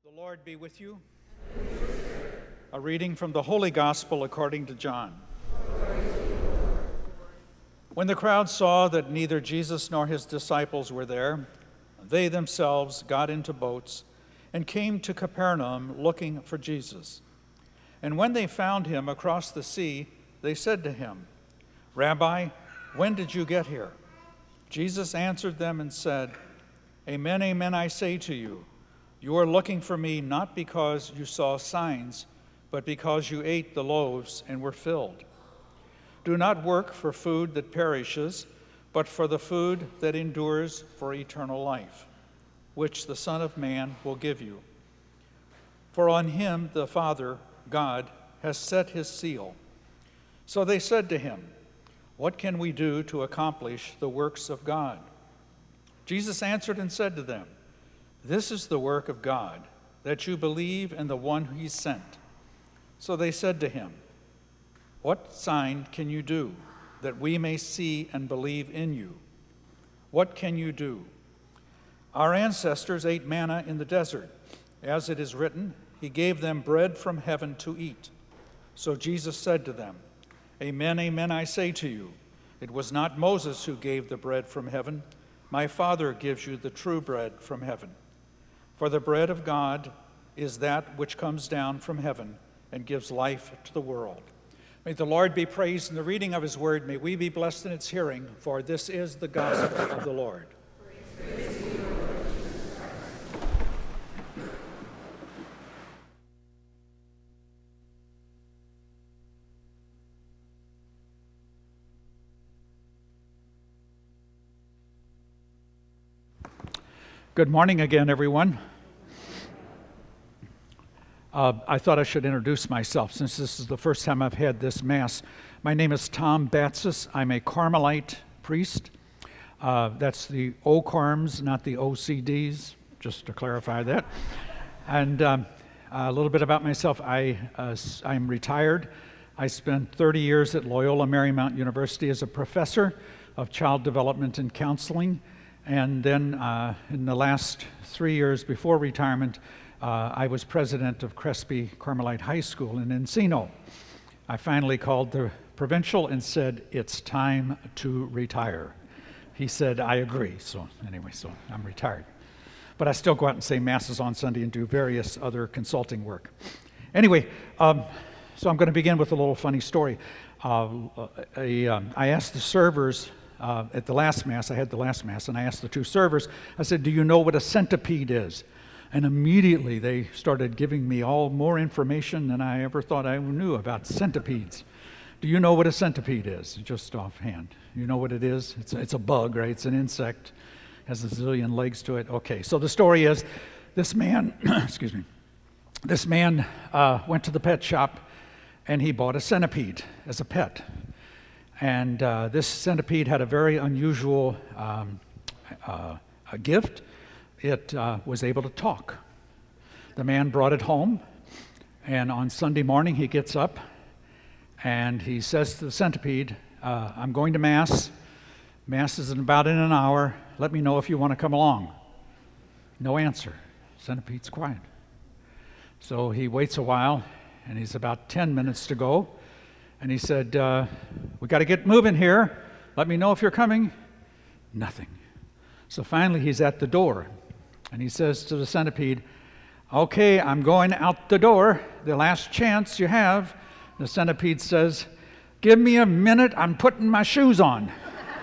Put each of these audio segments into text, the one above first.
The Lord be with you. A reading from the Holy Gospel according to John. When the crowd saw that neither Jesus nor his disciples were there, they themselves got into boats and came to Capernaum looking for Jesus. And when they found him across the sea, they said to him, "Rabbi, when did you get here?" Jesus answered them and said, "Amen, amen, I say to you, you are looking for me not because you saw signs, but because you ate the loaves and were filled. Do not work for food that perishes, but for the food that endures for eternal life, which the Son of Man will give you. For on him the Father, God, has set his seal." So they said to him, "What can we do to accomplish the works of God?" Jesus answered and said to them, "This is the work of God, that you believe in the one who he sent." So they said to him, "What sign can you do, that we may see and believe in you? What can you do?" "Our ancestors ate manna in the desert. As it is written, he gave them bread from heaven to eat." So Jesus said to them, "Amen, amen, I say to you, it was not Moses who gave the bread from heaven. My Father gives you the true bread from heaven. For the bread of God is that which comes down from heaven and gives life to the world." May the Lord be praised in the reading of his word. May we be blessed in its hearing, for this is the gospel of the Lord. Praise to you, Lord. Good morning again, everyone. I thought I should introduce myself since this is the first time I've had this Mass. My name is Tom Batsis. I'm a Carmelite priest. That's the O-Carms, not the OCDs, just to clarify that. And a little bit about myself. I'm retired. I spent 30 years at Loyola Marymount University as a professor of child development and counseling. And then in the last 3 years before retirement, I was president of Crespi Carmelite High School in Encino. I finally called the provincial and said, "It's time to retire." He said, "I agree." So anyway, so I'm retired. But I still go out and say masses on Sunday and do various other consulting work. Anyway, so I'm going to begin with a little funny story. I asked the servers at the last Mass, I had the last Mass, and I asked the two servers, I said, "Do you know what a centipede is?" And immediately they started giving me all more information than I ever thought I knew about centipedes. Do you know what a centipede is? Just offhand. You know what it is? It's a bug, right? It's an insect. Has a zillion legs to it. Okay, so the story is this man, excuse me, this man went to the pet shop and he bought a centipede as a pet. And this centipede had a very unusual gift. It was able to talk. The man brought it home, and on Sunday morning he gets up and he says to the centipede, "I'm going to Mass. Mass is in about an hour. Let me know if you want to come along." No answer. Centipede's quiet. So he waits a while, and he's about 10 minutes to go, and he said, "We got to get moving here. Let me know if you're coming." Nothing. So finally he's at the door. And he says to the centipede, "Okay, I'm going out the door. The last chance you have." The centipede says, "Give me a minute. I'm putting my shoes on."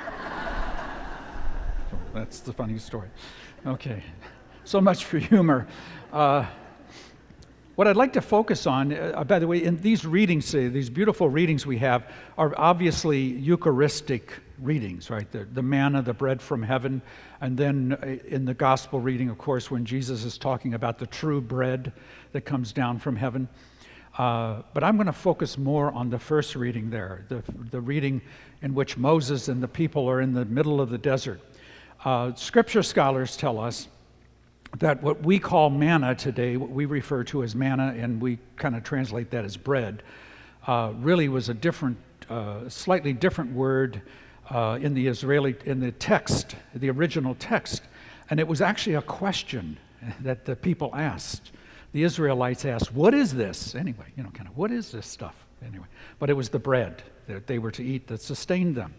So that's the funny story. Okay, so much for humor. What I'd like to focus on, by the way, in these readings, these beautiful readings we have, are obviously Eucharistic readings, right? The manna, the bread from heaven, and then in the gospel reading, of course, when Jesus is talking about the true bread that comes down from heaven. But I'm going to focus more on the first reading there, the reading in which Moses and the people are in the middle of the desert. Scripture scholars tell us that what we call manna today, what we refer to as manna, and we kind of translate that as bread, really was a different, slightly different word in the text, the original text, and it was actually a question that the people asked. the Israelites asked, what is this? Anyway, kind of, what is this stuff? Anyway, but it was the bread that they were to eat that sustained them.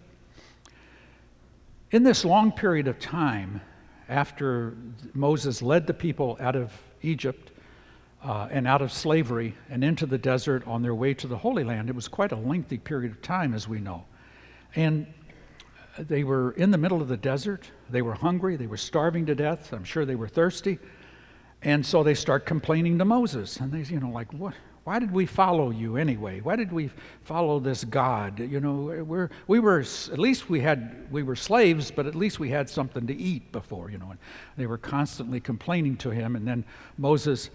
In this long period of time, after Moses led the people out of Egypt and out of slavery and into the desert on their way to the Holy Land, it was quite a lengthy period of time, as we know. And they were in the middle of the desert. They were hungry. They were starving to death. I'm sure they were thirsty. And so they start complaining to Moses. And they, like, what? Why did we follow you anyway? Why did we follow this God? We were slaves, but at least we had something to eat before, And they were constantly complaining to him. And then Moses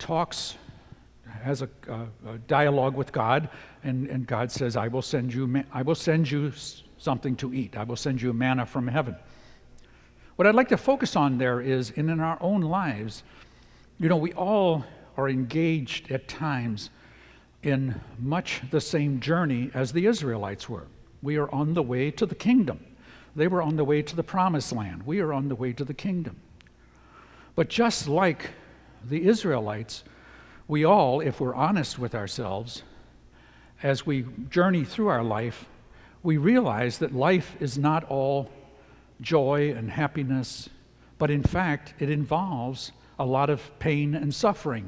has a dialogue with God, and God says, I will send you something to eat. I will send you manna from heaven. What I'd like to focus on there is, in our own lives, we all are engaged at times in much the same journey as the Israelites were. We are on the way to the kingdom. They were on the way to the promised land. We are on the way to the kingdom. But just like the Israelites, we all, if we're honest with ourselves, as we journey through our life, we realize that life is not all joy and happiness, but in fact, it involves a lot of pain and suffering.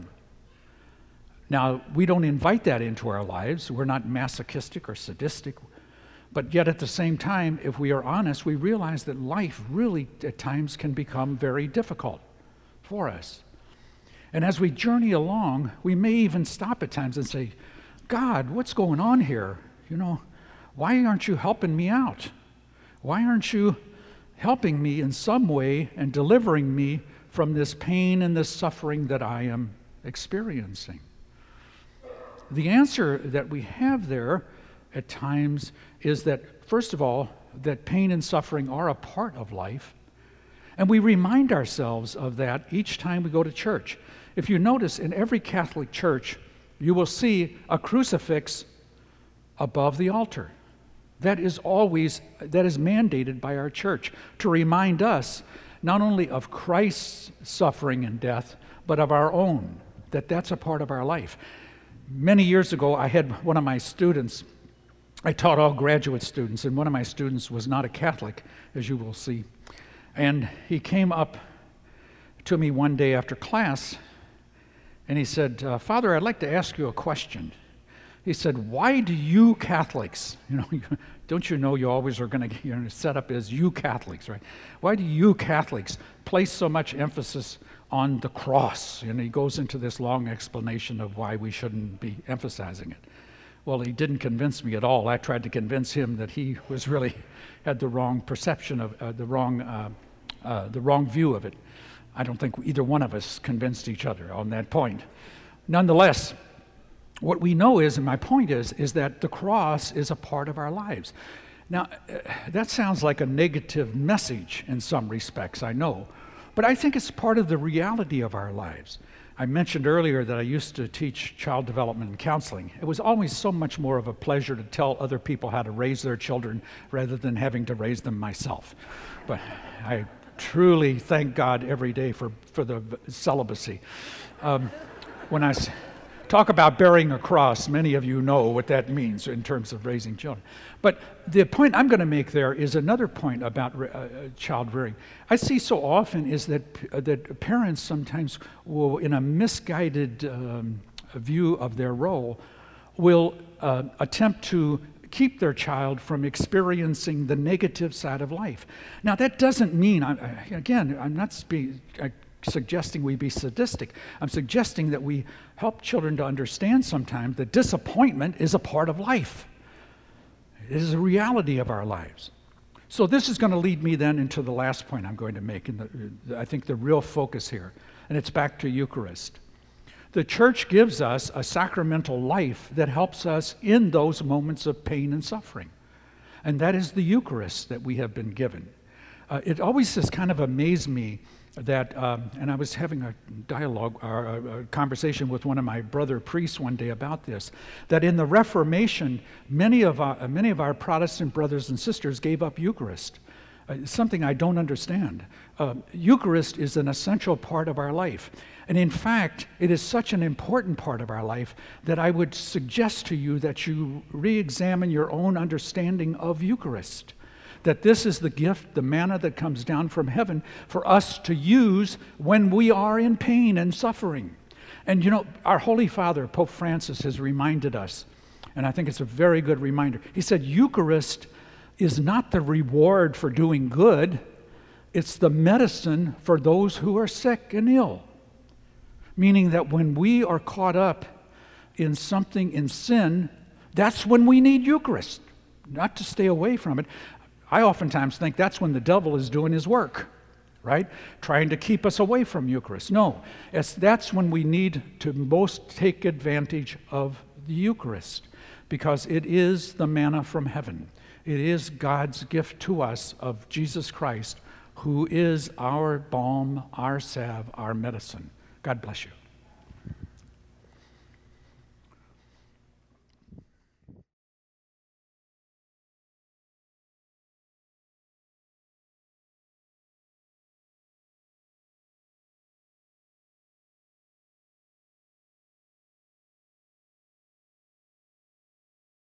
Now, we don't invite that into our lives. We're not masochistic or sadistic. But yet at the same time, if we are honest, we realize that life really at times can become very difficult for us. And as we journey along, we may even stop at times and say, God, what's going on here? Why aren't you helping me out? Why aren't you helping me in some way and delivering me from this pain and this suffering that I am experiencing? The answer that we have there at times is that, first of all, that pain and suffering are a part of life. And we remind ourselves of that each time we go to church. If you notice, in every Catholic church, you will see a crucifix above the altar. That is mandated by our church to remind us not only of Christ's suffering and death, but of our own, that's a part of our life. Many years ago, I had one of my students, I taught all graduate students, and one of my students was not a Catholic, as you will see. And he came up to me one day after class, and he said, Father, I'd like to ask you a question. He said, why do you Catholics, don't you know you always are going to set up as you Catholics, right? Why do you Catholics place so much emphasis on the cross? And he goes into this long explanation of why we shouldn't be emphasizing it. Well, he didn't convince me at all. I tried to convince him that he was really had the wrong perception of the wrong view of it. I don't think either one of us convinced each other on that point. Nonetheless, what we know is, and my point is that the cross is a part of our lives. Now, that sounds like a negative message in some respects, I know, but I think it's part of the reality of our lives. I mentioned earlier that I used to teach child development and counseling. It was always so much more of a pleasure to tell other people how to raise their children rather than having to raise them myself. But I truly thank God every day for the celibacy. When I talk about bearing a cross, many of you know what that means in terms of raising children. But the point I'm going to make there is another point about child rearing. I see so often is that parents sometimes will, in a misguided view of their role, will attempt to keep their child from experiencing the negative side of life. Now, that doesn't mean, I'm not suggesting we be sadistic. I'm suggesting that we help children to understand sometimes that disappointment is a part of life. It is a reality of our lives. So this is going to lead me then into the last point I'm going to make, and I think the real focus here, and it's back to Eucharist. The church gives us a sacramental life that helps us in those moments of pain and suffering, and that is the Eucharist that we have been given. It always just kind of amazed me that, and I was having a dialogue or a conversation with one of my brother priests one day about this, that in the Reformation, many of our Protestant brothers and sisters gave up Eucharist. something I don't understand. Eucharist is an essential part of our life. And in fact, it is such an important part of our life that I would suggest to you that you re-examine your own understanding of Eucharist. That this is the gift, the manna that comes down from heaven for us to use when we are in pain and suffering. And you know, our Holy Father, Pope Francis, has reminded us, and I think it's a very good reminder. He said, Eucharist is not the reward for doing good, it's the medicine for those who are sick and ill. Meaning that when we are caught up in something in sin, that's when we need Eucharist, not to stay away from it. I oftentimes think that's when the devil is doing his work, right? Trying to keep us away from Eucharist. No, that's when we need to most take advantage of the Eucharist, because it is the manna from heaven. It is God's gift to us of Jesus Christ, who is our balm, our salve, our medicine. God bless you.